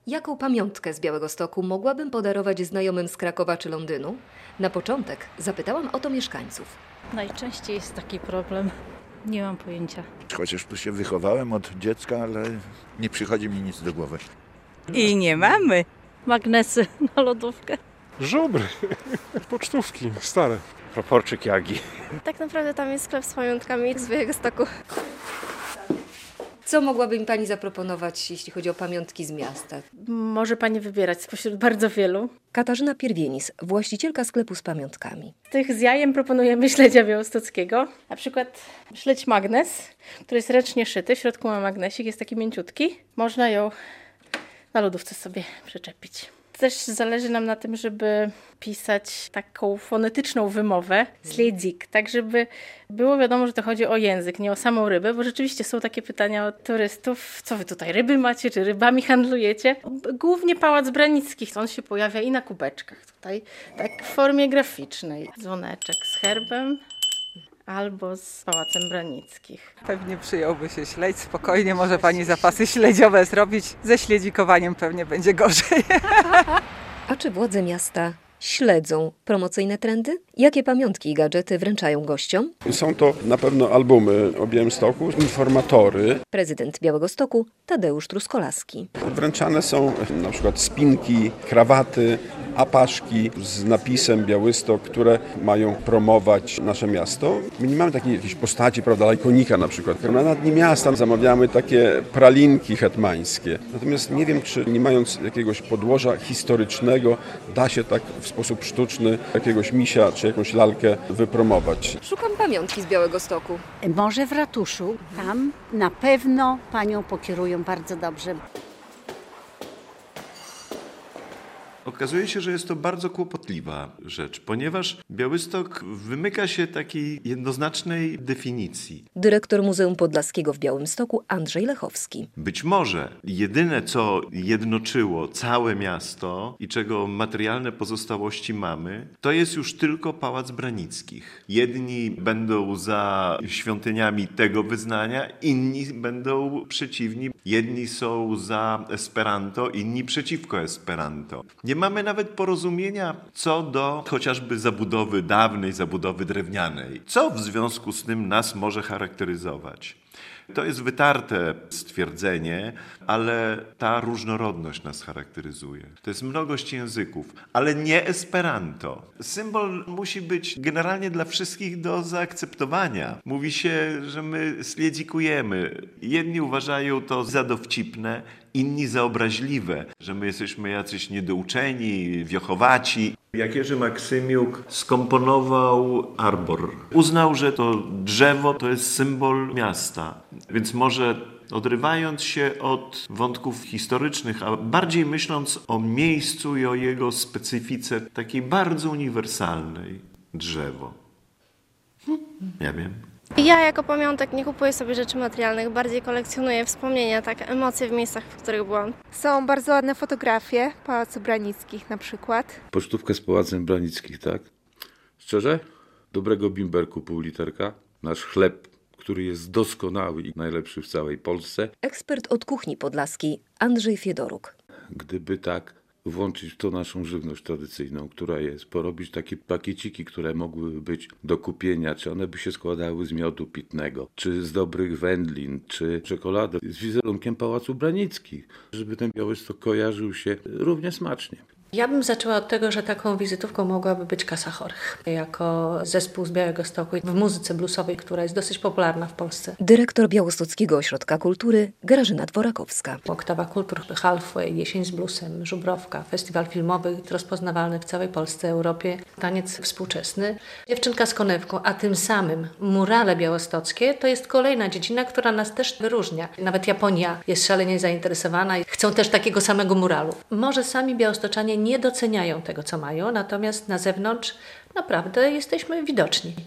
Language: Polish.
Jaką pamiątkę z Białegostoku mogłabym podarować znajomym z Krakowa czy Londynu? Na początek zapytałam o to mieszkańców. Najczęściej jest taki problem. Nie mam pojęcia. Chociaż tu się wychowałem od dziecka, ale nie przychodzi mi nic do głowy. I nie mamy. Magnesy na lodówkę. Żubry, pocztówki stare. Proporczyk Jagi. Tak naprawdę tam jest sklep z pamiątkami z Białegostoku. Co mogłaby mi Pani zaproponować, jeśli chodzi o pamiątki z miasta? Może Pani wybierać spośród bardzo wielu. Katarzyna Pierwienis, właścicielka sklepu z pamiątkami. Z tych z jajem proponujemy śledzia białostockiego. Na przykład śledź magnes, który jest ręcznie szyty. W środku ma magnesik, jest taki mięciutki. Można ją na lodówce sobie przyczepić. Też zależy nam na tym, żeby pisać taką fonetyczną wymowę, śledzik, tak żeby było wiadomo, że to chodzi o język, nie o samą rybę, bo rzeczywiście są takie pytania od turystów, co wy tutaj ryby macie, czy rybami handlujecie? Głównie Pałac Branickich, on się pojawia i na kubeczkach tutaj, tak w formie graficznej. Dzwoneczek z herbem albo z Pałacem Branickich. Pewnie przyjąłby się śledź. Spokojnie może pani zapasy śledziowe zrobić. Ze śledzikowaniem pewnie będzie gorzej. A czy władze miasta śledzą promocyjne trendy? Jakie pamiątki i gadżety wręczają gościom? Są to na pewno albumy o Białymstoku, informatory. Prezydent Białegostoku Tadeusz Truskolaski. Wręczane są na przykład spinki, krawaty, apaszki z napisem Białystok, które mają promować nasze miasto. My nie mamy takiej jakiejś postaci, prawda, lajkonika na przykład. Na dni miasta zamawiamy takie pralinki hetmańskie. Natomiast nie wiem, czy nie mając jakiegoś podłoża historycznego, da się tak w sposób sztuczny jakiegoś misia czy jakąś lalkę wypromować. Szukam pamiątki z Białegostoku. Może w ratuszu. Tam na pewno panią pokierują bardzo dobrze. Okazuje się, że jest to bardzo kłopotliwa rzecz, ponieważ Białystok wymyka się takiej jednoznacznej definicji. Dyrektor Muzeum Podlaskiego w Białymstoku Andrzej Lechowski. Być może jedyne, co jednoczyło całe miasto i czego materialne pozostałości mamy, to jest już tylko Pałac Branickich. Jedni będą za świątyniami tego wyznania, inni będą przeciwni. Jedni są za Esperanto, inni przeciwko Esperanto. Nie mamy nawet porozumienia co do chociażby dawnej zabudowy drewnianej. Co w związku z tym nas może charakteryzować? To jest wytarte stwierdzenie, ale ta różnorodność nas charakteryzuje. To jest mnogość języków, ale nie Esperanto. Symbol musi być generalnie dla wszystkich do zaakceptowania. Mówi się, że my śledzikujemy. Jedni uważają to za dowcipne, inni za obraźliwe, że my jesteśmy jacyś niedouczeni, wiochowaci. Jak Jerzy Maksymiuk skomponował arbor. Uznał, że to drzewo to jest symbol miasta. Więc może odrywając się od wątków historycznych, a bardziej myśląc o miejscu i o jego specyfice takiej bardzo uniwersalnej, drzewo. Ja wiem. Ja jako pamiątek nie kupuję sobie rzeczy materialnych, bardziej kolekcjonuję wspomnienia, tak, emocje w miejscach, w których byłam. Są bardzo ładne fotografie Pałacu Branickich na przykład. Pocztówkę z Pałacem Branickich, tak? Szczerze? Dobrego bimberku pół literka. Nasz chleb, który jest doskonały i najlepszy w całej Polsce. Ekspert od kuchni podlaskiej Andrzej Fiedoruk. Gdyby tak włączyć w to naszą żywność tradycyjną, która jest, porobić takie pakieciki, które mogłyby być do kupienia, czy one by się składały z miodu pitnego, czy z dobrych wędlin, czy czekolady z wizerunkiem Pałacu Branickich, żeby ten Białystok kojarzył się równie smacznie. Ja bym zaczęła od tego, że taką wizytówką mogłaby być Kasa Chorych, jako zespół z Białegostoku w muzyce bluesowej, która jest dosyć popularna w Polsce. Dyrektor Białostockiego Ośrodka Kultury Grażyna Dworakowska. Oktawa Kultur, Halfway, Jesień z bluesem, Żubrowka, festiwal filmowy rozpoznawalny w całej Polsce, Europie, taniec współczesny. Dziewczynka z konewką, a tym samym murale białostockie to jest kolejna dziedzina, która nas też wyróżnia. Nawet Japonia jest szalenie zainteresowana i chcą też takiego samego muralu. Może sami białostoczanie nie doceniają tego, co mają, natomiast na zewnątrz naprawdę jesteśmy widoczni.